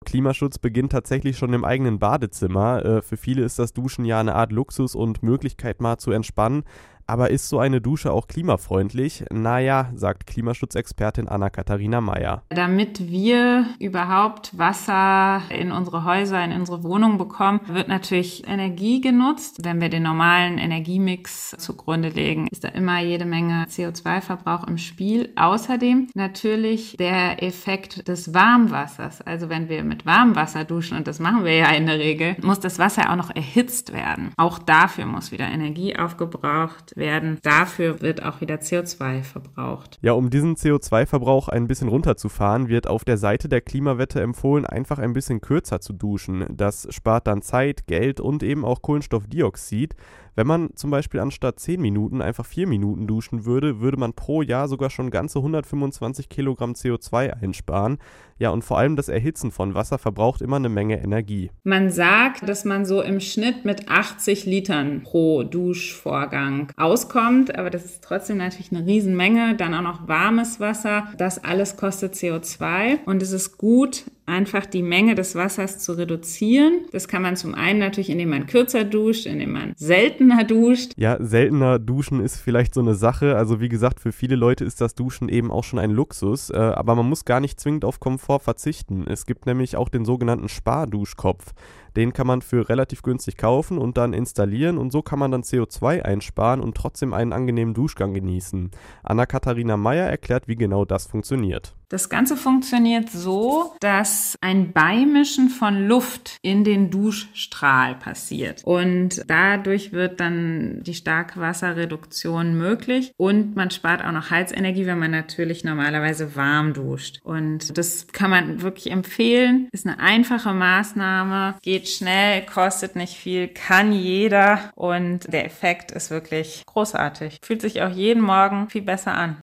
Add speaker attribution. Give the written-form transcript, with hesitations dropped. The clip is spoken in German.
Speaker 1: Klimaschutz beginnt tatsächlich schon im eigenen Badezimmer. Für viele ist das Duschen ja eine Art Luxus und Möglichkeit mal zu entspannen. Aber ist so eine Dusche auch klimafreundlich? Naja, sagt Klimaschutzexpertin Anna-Katharina Mayer.
Speaker 2: Damit wir überhaupt Wasser in unsere Häuser, in unsere Wohnungen bekommen, wird natürlich Energie genutzt. Wenn wir den normalen Energiemix zugrunde legen, ist da immer jede Menge CO2-Verbrauch im Spiel. Außerdem natürlich der Effekt des Warmwassers. Also wenn wir mit warmem Wasser duschen, und das machen wir ja in der Regel, muss das Wasser auch noch erhitzt werden. Auch dafür muss wieder Energie aufgebraucht werden. Dafür wird auch wieder CO2 verbraucht.
Speaker 1: Ja, um diesen CO2-Verbrauch ein bisschen runterzufahren, wird auf der Seite der Klimawette empfohlen, einfach ein bisschen kürzer zu duschen. Das spart dann Zeit, Geld und eben auch Kohlenstoffdioxid. Wenn man zum Beispiel anstatt 10 Minuten einfach 4 Minuten duschen würde, würde man pro Jahr sogar schon ganze 125 Kilogramm CO2 einsparen. Ja, und vor allem das Erhitzen von Wasser verbraucht immer eine Menge Energie.
Speaker 2: Man sagt, dass man so im Schnitt mit 80 Litern pro Duschvorgang auskommt, aber das ist trotzdem natürlich eine Riesenmenge. Dann auch noch warmes Wasser. Das alles kostet CO2 und es ist gut, einfach die Menge des Wassers zu reduzieren. Das kann man zum einen natürlich, indem man kürzer duscht, indem man seltener duscht.
Speaker 1: Ja, seltener duschen ist vielleicht so eine Sache. Also wie gesagt, für viele Leute ist das Duschen eben auch schon ein Luxus. Aber man muss gar nicht zwingend auf Komfort verzichten. Es gibt nämlich auch den sogenannten Sparduschkopf. Den kann man für relativ günstig kaufen und dann installieren und so kann man dann CO2 einsparen und trotzdem einen angenehmen Duschgang genießen. Anna-Katharina Mayer erklärt, wie genau das funktioniert.
Speaker 2: Das Ganze funktioniert so, dass ein Beimischen von Luft in den Duschstrahl passiert. Und dadurch wird dann die Starkwasserreduktion möglich. Und man spart auch noch Heizenergie, wenn man natürlich normalerweise warm duscht. Und das kann man wirklich empfehlen. Ist eine einfache Maßnahme, geht schnell, kostet nicht viel, kann jeder. Und der Effekt ist wirklich großartig. Fühlt sich auch jeden Morgen viel besser an.